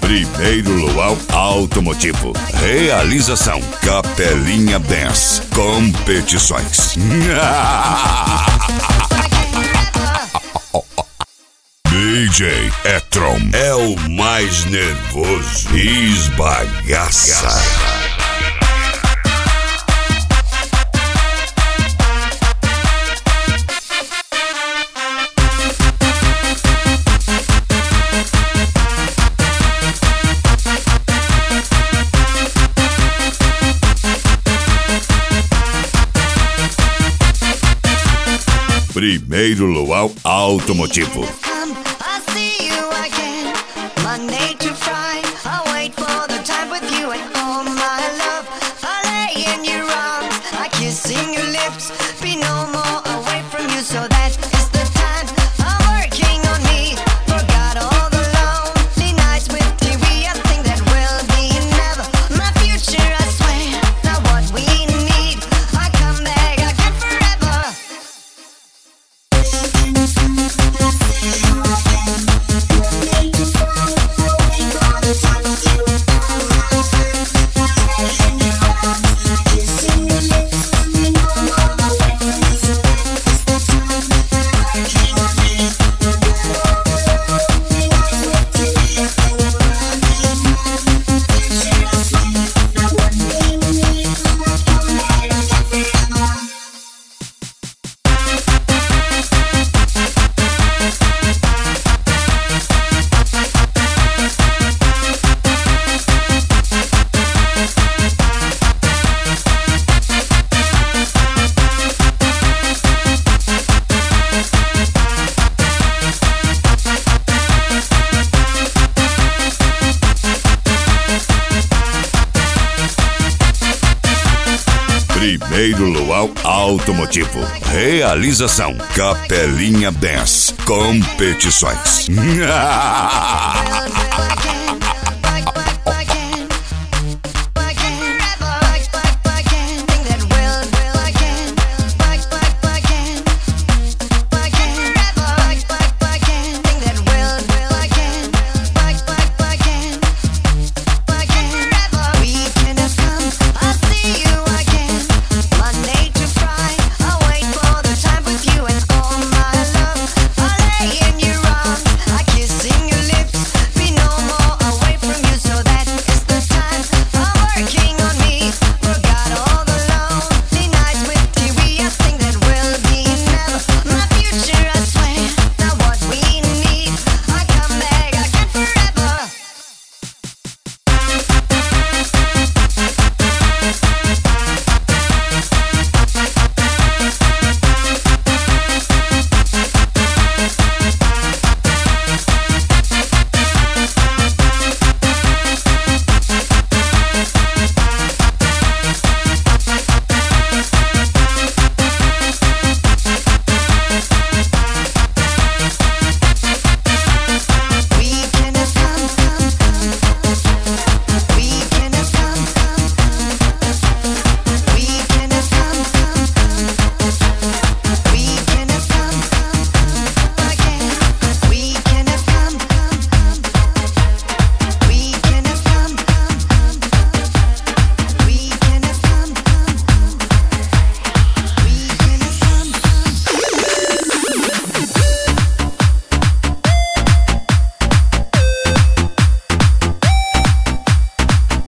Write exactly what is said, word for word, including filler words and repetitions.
Primeiro Luau Automotivo. Realização Capelinha Benz. Competições. D J E-Tron é o mais nervoso e esbagaça. Primeiro Luau Automotivo. Monday to Friday, I wait for the time with you and all my love. I lay in your arms, I kiss in your lips, be no more away from you, so that is the time I'm working on me. Forgot all the lonely nights with T V, I think that will be never my future, I swear. Now what we need, I come back again forever. Primeiro Luau Automotivo. Realização Capelinha Benz. Competições.